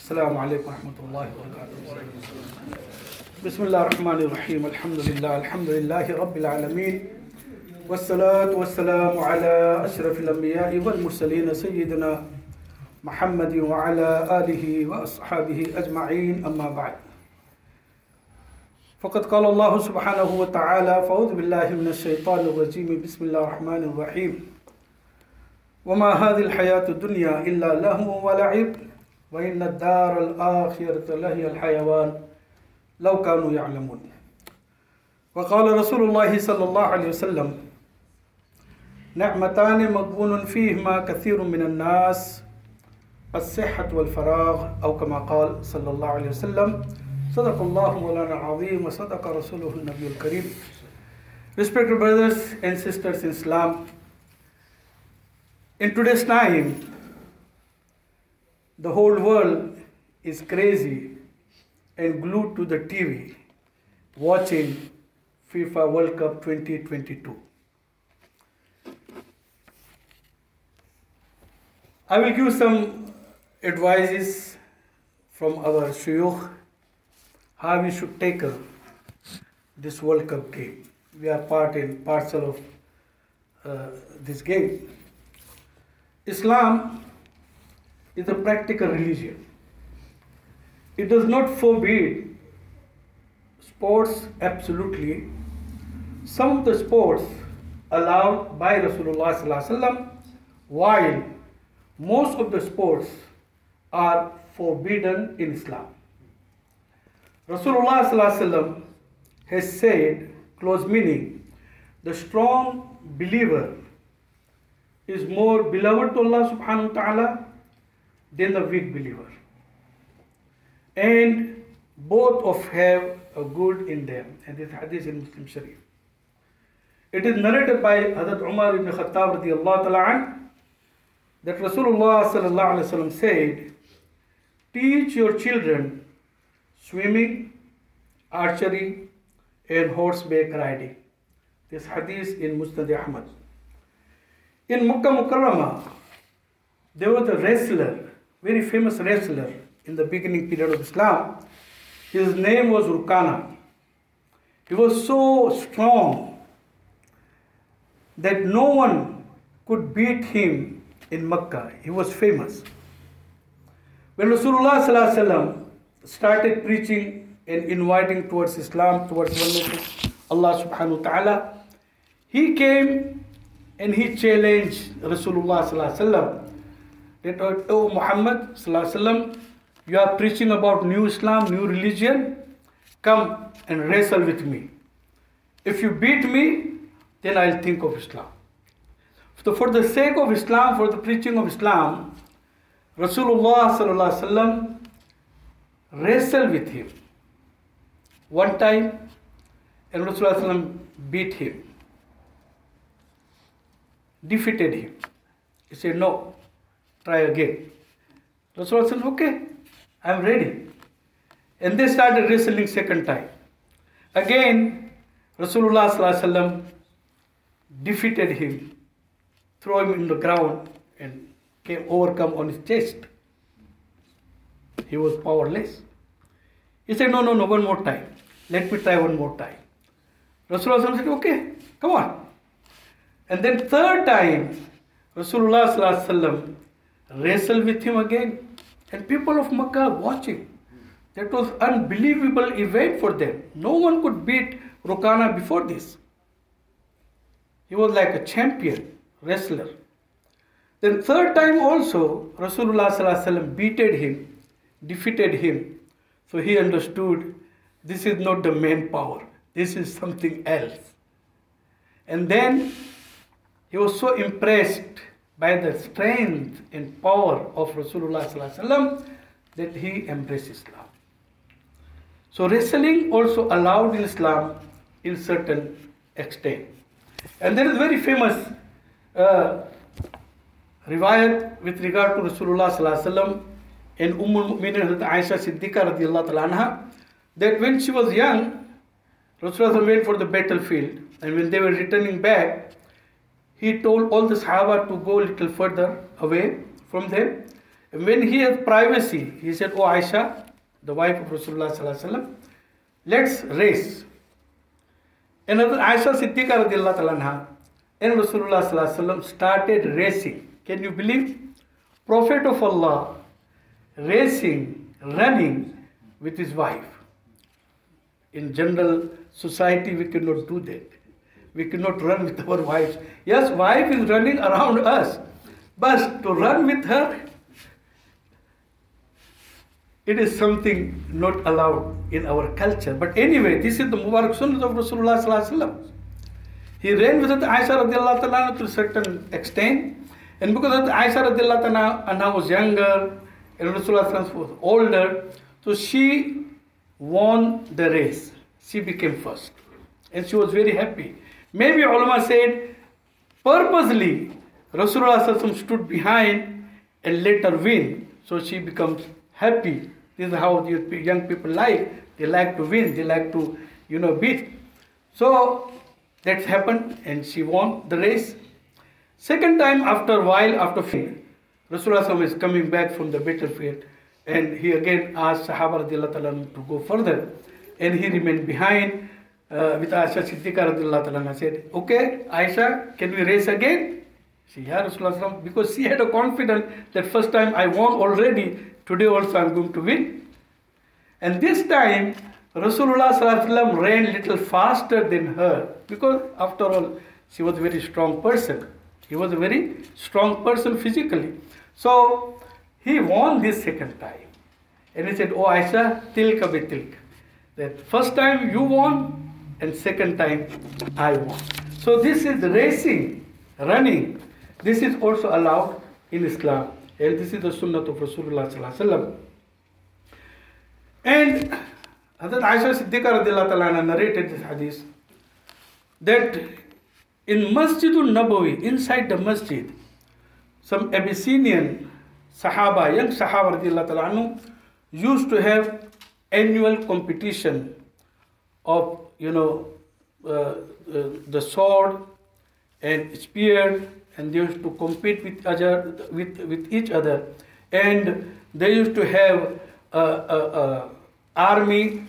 السلام عليكم ورحمة الله وبركاته. بسم الله الرحمن الرحيم. الحمد لله رب العالمين والصلاة والسلام على أشرف الأنبياء والمرسلين سيدنا محمد وعلى آله وأصحابه أجمعين. أما بعد، فقد قال الله سبحانه وتعالى: فأعوذ بالله من الشيطان الرجيم. بسم الله الرحمن الرحيم. وما هذه الحياة الدنيا إلا لهو ولعب وإن الدار الآخرة لهي الحيوان لو كانوا يعلمون. وقال رسول الله صلى الله عليه وسلم: نعمتان مغبون فيهما كثير من الناس، الصحة والفراغ، أو كما قال صلى الله عليه وسلم. صدق الله مولانا العظيم وصدق رسوله النبي الكريم. Respected brothers and sisters in Islam, in today's time, the whole world is crazy and glued to the TV watching FIFA World Cup 2022. I will give some advices from our shuyukh how we should tackle this World Cup game. We are part and parcel of this game. Islam is a practical religion. It does not forbid sports absolutely. Some of the sports allowed by Rasulullah sallallahu alaihi wasallam, while most of the sports are forbidden in Islam. Rasulullah sallallahu alaihi wasallam has said, close meaning, the strong believer is more beloved to Allah subhanahu wa ta'ala than the weak believer. And both of have a good in them. And this hadith in Muslim Sharif. It is narrated by Hazrat Umar ibn Khattab radiyallahu ta'ala an, that Rasulullah sallallahu alaihi wasallam said, teach your children swimming, archery, and horseback riding. This hadith in Musnad Ahmad. In Makkah Mukarramah, there was a wrestler, very famous wrestler in the beginning period of Islam. His name was Rukana. He was so strong that no one could beat him in Makkah. He was famous. When Rasulullah sallallahu alaihi wasallam started preaching and inviting towards Islam, towards oneness of Allah subhanahu wa ta'ala, he came and he challenged Rasulullah sallallahu alaihi wasallam that, oh Muhammad sallallahu alaihi wasallam, you are preaching about new Islam, new religion, come and wrestle with me. If you beat me, then I'll think of Islam. So for the sake of Islam, for the preaching of Islam, Rasulullah sallallahu alaihi wasallam wrestled with him one time, and Rasulullah sallallahu alaihi wasallam beat him, defeated him. He said, no, try again. Rasulullah said, okay, I am ready. And they started wrestling second time. Again, Rasulullah sallallahu alaihi wasallam defeated him, threw him in the ground, and came overcome on his chest. He was powerless. He said, no, one more time. Let me try one more time. Rasulullah said, okay, come on. And then third time, Rasulullah sallallahu alaihi wasallam wrestled with him again. And people of Makkah watching. That was unbelievable event for them. No one could beat Rukana before this. He was like a champion wrestler. Then third time also, Rasulullah sallallahu alaihi wasallam defeated him. So he understood this is not the main power. This is something else. And then he was so impressed by the strength and power of Rasulullah sallallahu alaihi wasallam that he embraced Islam. So wrestling also allowed in Islam in certain extent. And there is very famous riwayat with regard to Rasulullah sallallahu alaihi wasallam and Ummul-Mu'minin Aisha Siddiqa radiyallahu ta'ala anha, that when she was young, Rasulullah went for the battlefield, and when they were returning back, he told all the Sahaba to go a little further away from them And when he had privacy, he said, "Oh Aisha, the wife of Rasulullah sallallahu alaihi wasallam, let's race." And Aisha Siddiqa radiallahu ta'ala anha and Rasulullah sallallahu alaihi wasallam started racing. Can you believe? Prophet of Allah racing, running with his wife. In general society, we cannot do that. We cannot run with our wives. Yes, wife is running around us, but to run with her, it is something not allowed in our culture. But anyway, this is the Mubarak Sunnah of Rasulullah sallallahu alaihi wasallam. He ran with Aisha radiallahu ta'ala to a certain extent, and because Aisha radiallahu ta'ala was younger and Rasulullah sallallahu was older, so she won the race. She became first, and she was very happy. Maybe ulama said purposely Rasulullah sallallahu alaihi wasallam stood behind and let her win, so she becomes happy. This is how the young people like. They like to win. They like to, beat. So that happened, and she won the race. Second time, after a while, after Rasulullah is coming back from the battlefield, and he again asked Sahaba radiallahu ta'ala to go further, and he remained behind with Aisha Siddiqa radiallahu ta'ala. Said, "Okay, Aisha, can we race again?" She, "Yeah, Rasulullah," because she had a confidence that first time I won already, today also I am going to win. And this time, Rasulullah sallallahu alaihi wasallam ran little faster than her, because after all, she was a very strong person. He was a very strong person physically. So he won this second time. And he said, "Oh Aisha, tilka bi tilka." That first time you won, and second time I won. So this is racing, running. This is also allowed in Islam. And this is the sunnah of Rasulullah sallallahu alaihi wasallam. And Hazrat Aisha Siddiqa radiallahu ta'ala narrated this hadith that in Masjidul Nabawi, inside the masjid, some Abyssinian Sahaba, young Sahaba radiallahu ta'ala used to have annual competition of, the sword and spear, and they used to compete with each other, and they used to have army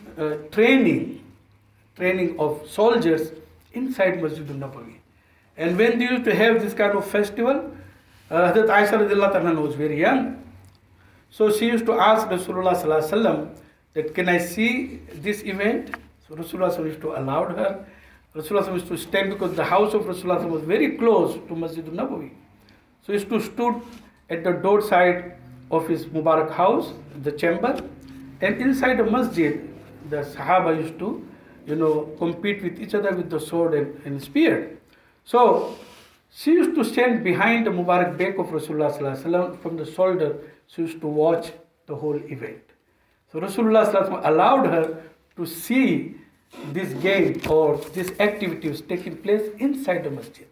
training of soldiers inside Masjidul Nabawi. And when they used to have this kind of festival, Hazrat Aisha radiallahu anha was very young, so she used to ask Rasulullah sallallahu alaihi wasallam that, "Can I see this event?" So Rasulullah used to allow her. Rasulullah used to stand, because the house of Rasulullah was very close to Masjidul Nabawi. So he used to stood at the door side of his Mubarak house, the chamber, and inside the masjid, the Sahaba used to, compete with each other with the sword and spear. So she used to stand behind the Mubarak back of Rasulullah sallallahu alaihi wasallam from the shoulder. She used to watch the whole event. So Rasulullah sallallahu alaihi wasallam allowed her to see this game or this activity was taking place inside the masjid.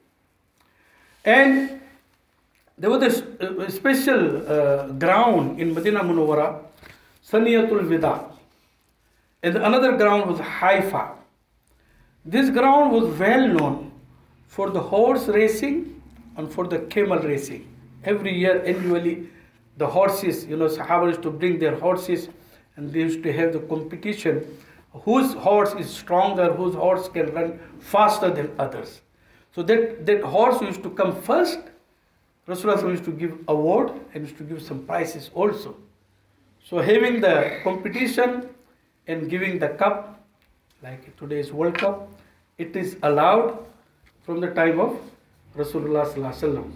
And there was a special ground in Medina Munawwara, Saniyatul Wida, and another ground was Haifa. This ground was well known for the horse racing and for the camel racing. Every year, annually, the horses, Sahaba used to bring their horses, and they used to have the competition. Whose horse is stronger, whose horse can run faster than others. So that horse used to come first. Rasulullah used to give award and used to give some prizes also. So having the competition and giving the cup, like today's World Cup, it is allowed from the time of Rasulullah sallallahu alaihi wasallam.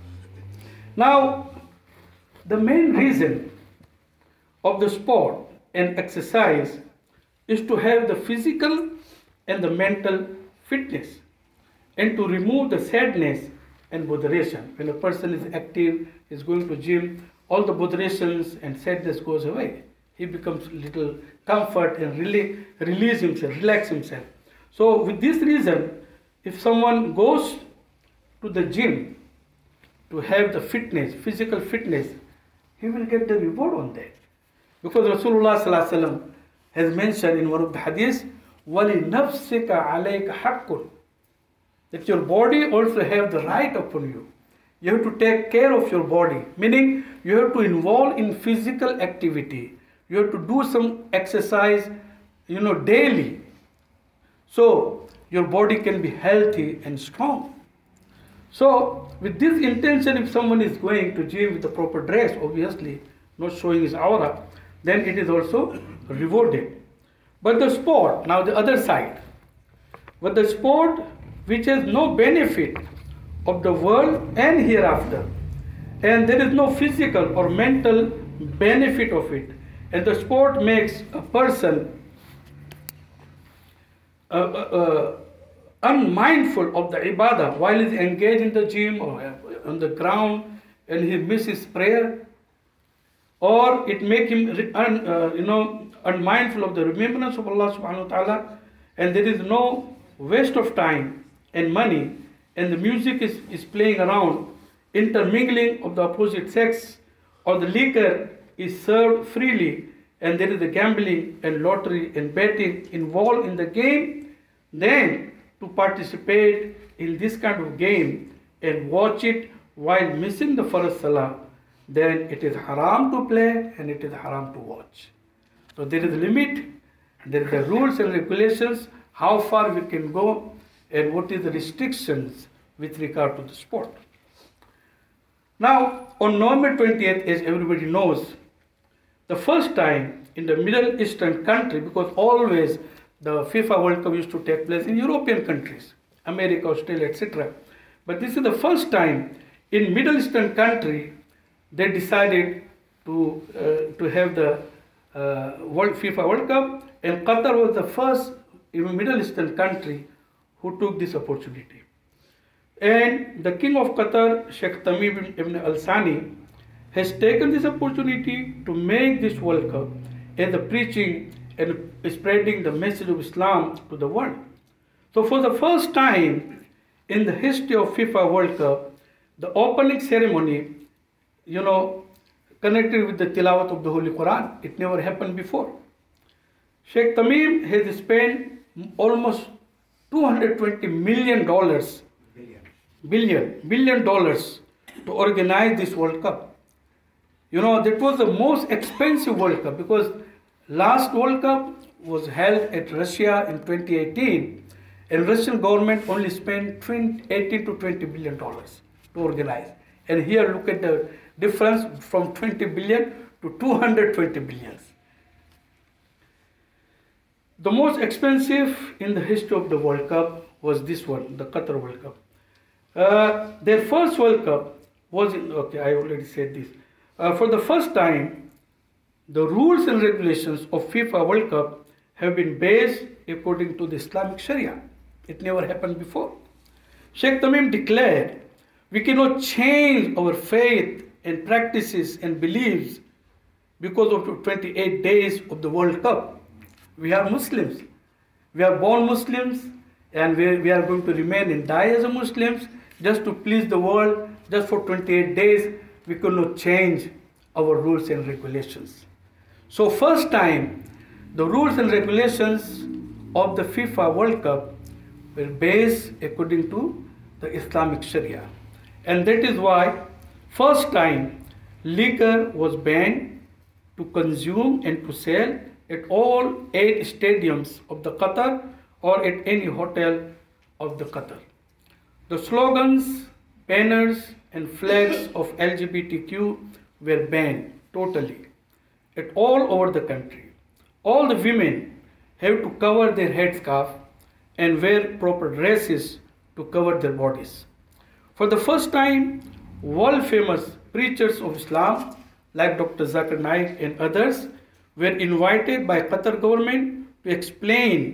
Now, the main reason of the sport and exercise is to have the physical and the mental fitness, and to remove the sadness and botheration. When a person is active, is going to gym, all the botherations and sadness goes away. He becomes little comfort and release himself, relax himself. So with this reason, if someone goes to the gym to have the fitness, physical fitness, he will get the reward on that. Because Rasulullah sallallahu alaihi wasallam has mentioned in one of the hadiths, وَلِنَفْسِكَ عَلَيْكَ حَقٌّ, that your body also have the right upon you. You have to take care of your body, meaning you have to involve in physical activity. You have to do some exercise, daily. So your body can be healthy and strong. So with this intention, if someone is going to gym with the proper dress, obviously not showing his aura, then it is also rewarded. But the sport, now the other side, but the sport which has no benefit of the world and hereafter, and there is no physical or mental benefit of it, and the sport makes a person unmindful of the ibadah while he is engaged in the gym or on the ground, and he misses prayer, or it make him unmindful of the remembrance of Allah subhanahu wa ta'ala, and there is no waste of time and money, and the music is playing around, intermingling of the opposite sex, or the liquor is served freely, and there is the gambling and lottery and betting involved in the game, then to participate in this kind of game and watch it while missing the first salah, then it is haram to play and it is haram to watch. So there is a limit, there are the rules and regulations, how far we can go, and what is the restrictions with regard to the sport. Now, on November 20th, as everybody knows, the first time in the Middle Eastern country, because always the FIFA World Cup used to take place in European countries, America, Australia, etc. But this is the first time in Middle Eastern country they decided to have the FIFA World Cup, and Qatar was the first Middle Eastern country who took this opportunity. And the King of Qatar, Sheikh Tamim ibn al-Thani, has taken this opportunity to make this World Cup as the preaching and spreading the message of Islam to the world. So for the first time in the history of FIFA World Cup, the opening ceremony, connected with the tilawat of the Holy Quran. It never happened before. Sheikh Tamim has spent almost $220 million billion dollars to organize this World Cup. That was the most expensive World Cup, because last World Cup was held at Russia in 2018, and Russian government only spent $18 to $20 billion to organize. And here look at the difference from 20 billion to 220 billion. The most expensive in the history of the World Cup was this one, the Qatar World Cup. Their first World Cup was I already said this. For the first time, the rules and regulations of FIFA World Cup have been based according to the Islamic Sharia. It never happened before. Sheikh Tamim declared, we cannot change our faith and practices and beliefs because of the 28 days of the World Cup. We are Muslims. We are born Muslims, and we are going to remain and die as a Muslims just to please the world. Just for 28 days, we cannot change our rules and regulations. So first time, the rules and regulations of the FIFA World Cup were based according to the Islamic Sharia. And that is why first time liquor was banned to consume and to sell at all 8 stadiums of the Qatar or at any hotel of the Qatar. The slogans, banners and flags of LGBTQ were banned totally at all over the country. All the women have to cover their headscarf and wear proper dresses to cover their bodies. For the first time, world famous preachers of Islam like Dr. Zakir Naik and others were invited by Qatar government to explain